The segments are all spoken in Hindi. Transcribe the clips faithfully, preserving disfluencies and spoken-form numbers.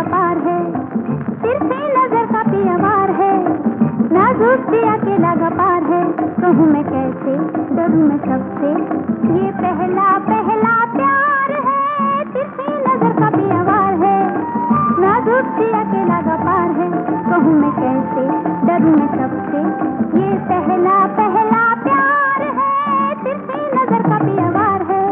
पार है, तिरछी नजर का पियवार है, नाजुक सी अकेला गपार है। कहूँ मैं कैसे, डरूं मैं सबसे, ये पहला पहला प्यार है। तिरछी नजर का पियवार है, नाजुक सी अकेला गपार है। कहूँ मैं कैसे, डरूं मैं सबसे, ये पहला पहला प्यार है। तिरछी नजर का पियवार है।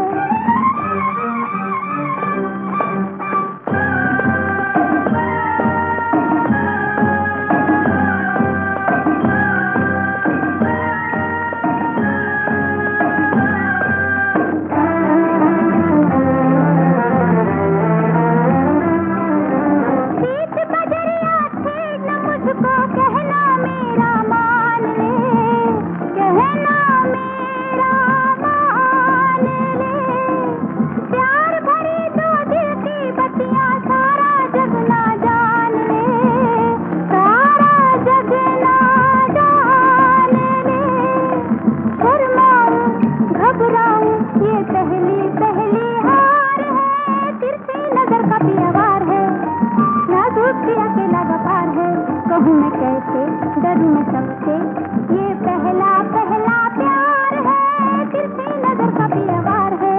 कहूँ मैं कैसे, डरूं मैं सबसे, ये पहला पहला प्यार है। तिरछी नजर का पियवार है।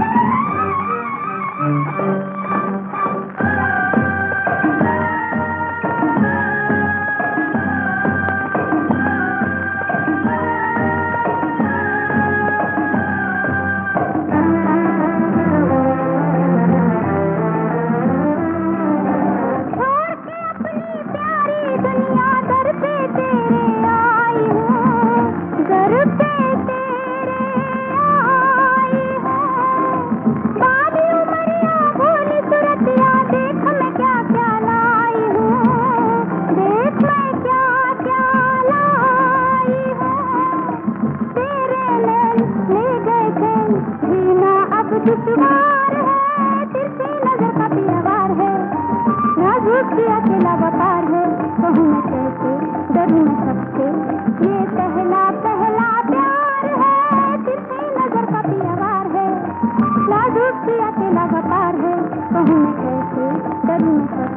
दुश्वार है, तिरछी नजर का पियवार है, नाजुक सी अकेला वपार है। कहूँ मैं कैसे, डरूं मैं सबसे, ये पहला पहला प्यार है। तिरछी नजर का पियवार है, नाजुक सी अकेला वपार है। कहूँ मैं कैसे, डरूं मैं सबसे।